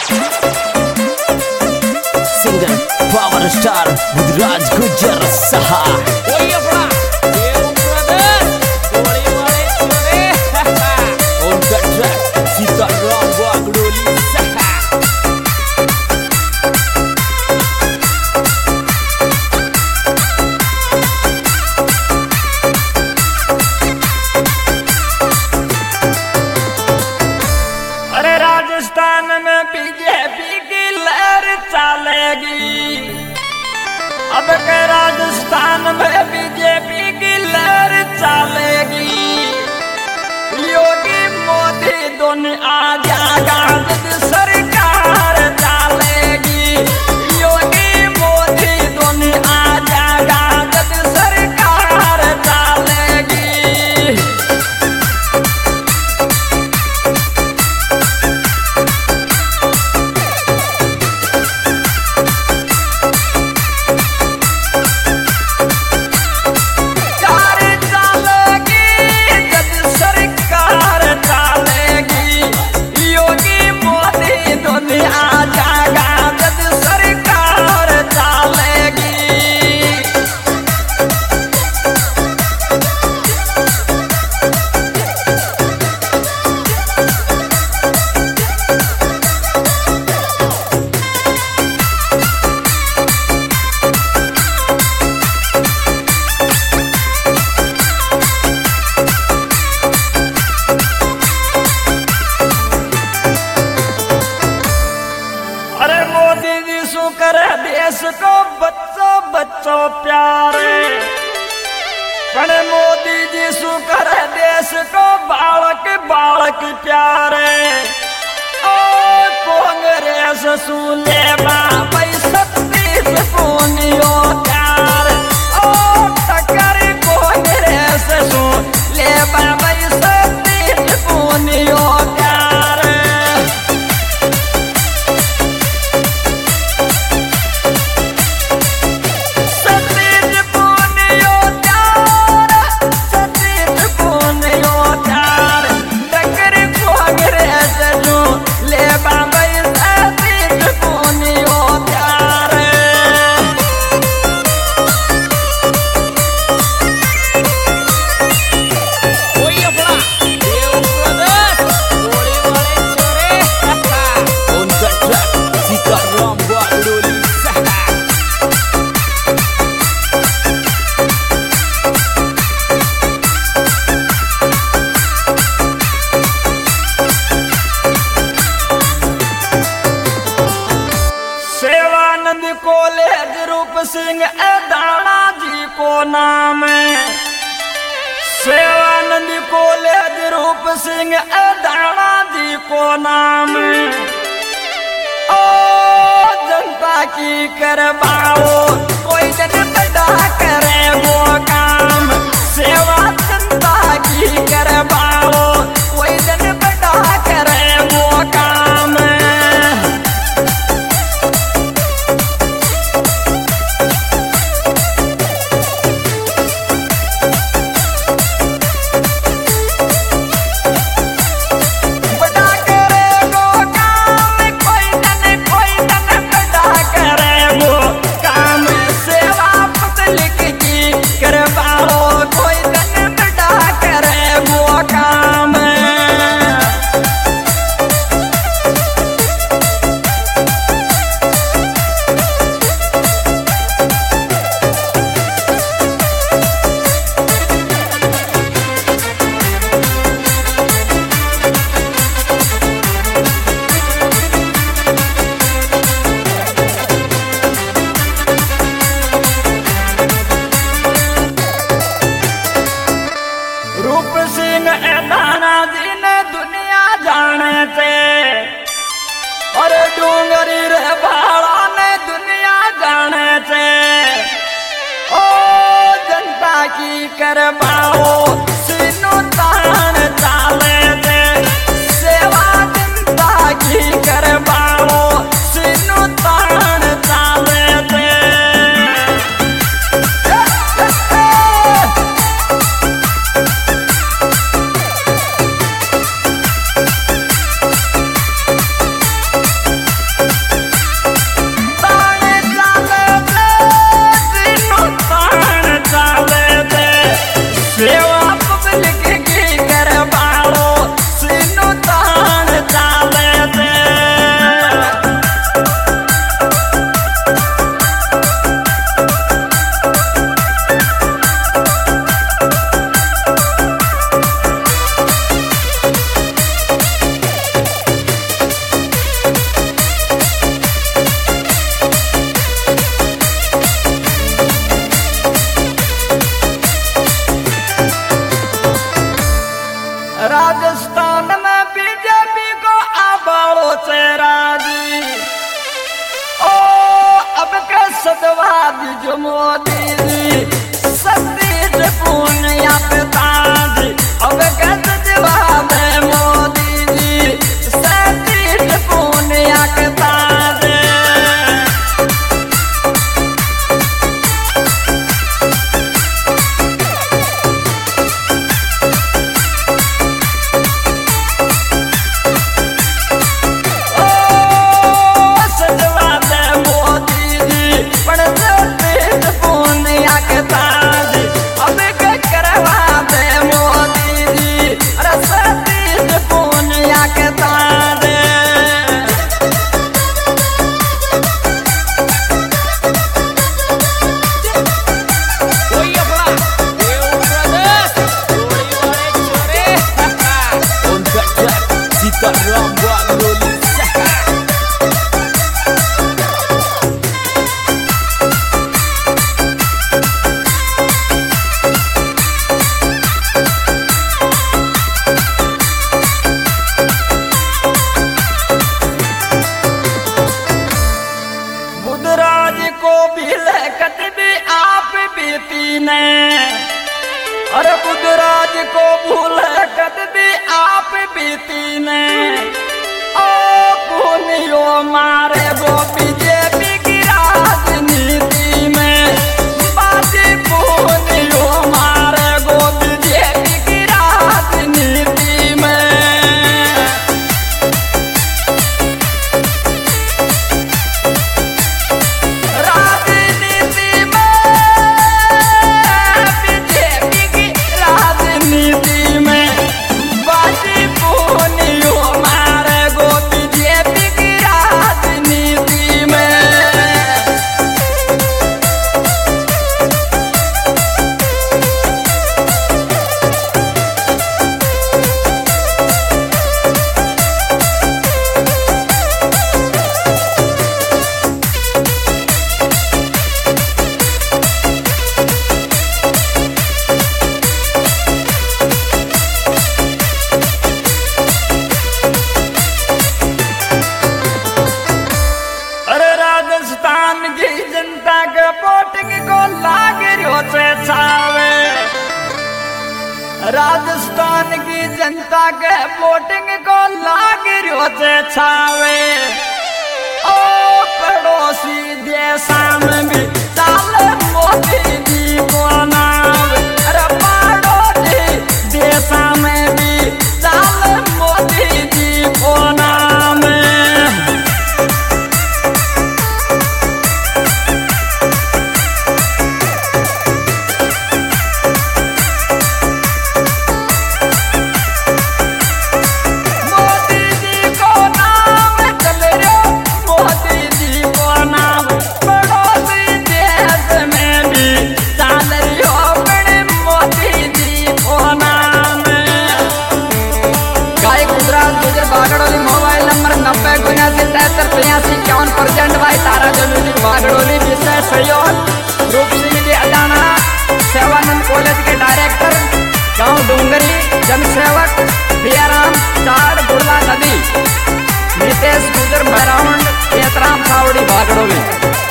Singer power star Budhraj गुजर सहा सीताराम वागडोली सहा। अरे राजस्थान में बीजेपी की लहर चलेगी। अब के राजस्थान में बीजेपी की लहर चलेगी। योगी मोदी दोनों आ जाएगा जब सरकार चलेगी। योगी मोदी दोनों आ जाएगा जब सरकार चलेगी। देश को बच्चों बच्चों प्यारे पण मोदी जी शू करे देश को बालक बालक प्यारे। ओ कांग्रेस शू ले बाई 36 पूनियो प्यार। ओ टक्कर कांग्रेस शू ले बाई 36 पूनियो प्यार। कॉलेज रूप सिंह दाना जी को नाम है। सेवानंद कॉलेज रूप सिंह दाना जी को नाम है। ओ जनता की करवाओ कोई दिन बड़ा करे वो काम। सेवा जनता की करवाओ कोई दिन बड़ा करे वो काम। और डूंगरी रे भाड़ा ने दुनिया जाने से। ओ जनता की करवाओ सीनो तान चाले से। सेवा जनता की करवाओ सीनो तान चाले से। सतवादी जो मोदी जी सतीश पूनिया पे ताज अब गज जवाब है मोदी जी सतीश पूनिया के ताज अरे बुधराज को भूल कद दी आप बीती ने ओ पुनियो मारे वो बीजेपी की राजनीति में बाजी पुनियो मारे वो बीजेपी की राजनीति में राजस्थान की जनता के वोटिंग को लाग रियो से छावे ओ पड़ोसी देशा में भी चाले मोदी जी को नाम अरे पड़ोसी देशा में भी चाले मोदी जी को नाम बागड़ोली विषय सहयोग रूप सिंह जी अडाना सेवानंद कॉलेज के डायरेक्टर गांव डूंगरी जनसेवक बियाराम चाड़ बुढ़ला नदी नितेश गुजर बैराउंड केतराम सावड़ी बागड़ोली।